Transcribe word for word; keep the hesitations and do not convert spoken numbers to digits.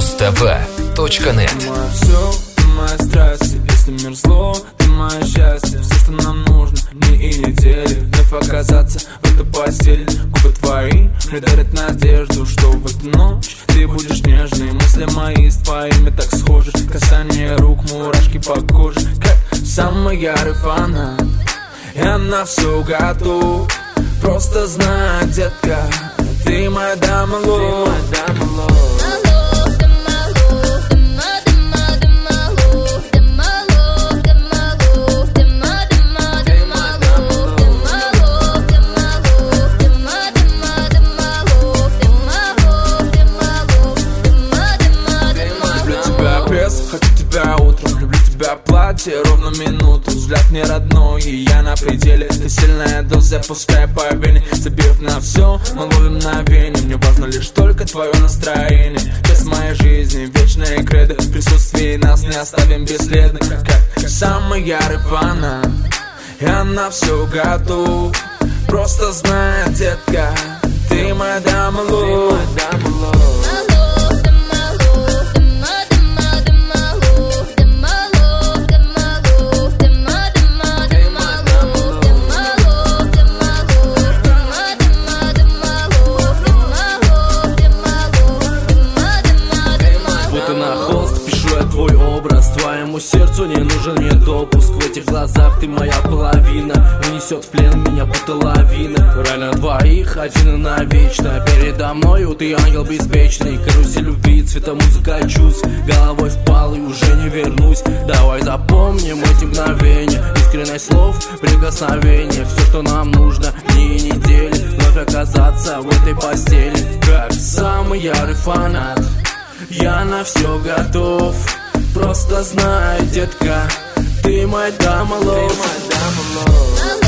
муз тэ вэ точка нет. Ты моя все, ты моя страсть. Если мир зло, ты мое счастье. Все, что нам нужно, дни и недели. Вновь оказаться в этой постели. Губы твои мне дарят надежду, что в эту ночь ты будешь нежной. Мысли мои с твоими так схожи. Касание рук, мурашки по коже. Как самый ярый фанат. И она все готова. Просто знай, детка, ты моя дама лов. Хочу тебя утром, люблю тебя платье ровно минуту. Взгляд не родной, и я на пределе. Ты сильная доза, пускай по вене. Забив на все, мы ловим мгновение. Мне важно лишь только твое настроение. Часть моей жизни, вечная кредо. В присутствии нас не оставим бесследно. Как самый ярый фанат. И она все готова. Просто знай, детка, ты моя дама лов. Твоему сердцу не нужен мне допуск. В этих глазах ты моя половина. Унесет в плен меня будто лавина. Рай на двоих, один и навечно. Передо мною ты ангел беспечный. Карусель любви, цвета музыка чувств. Головой впал и уже не вернусь. Давай запомним эти мгновения. Искренность слов, прикосновения. Все, что нам нужно, дни и недели. Вновь оказаться в этой постели. Как самый ярый фанат. Я на все готов. Просто знай, детка, ты моя дама лов.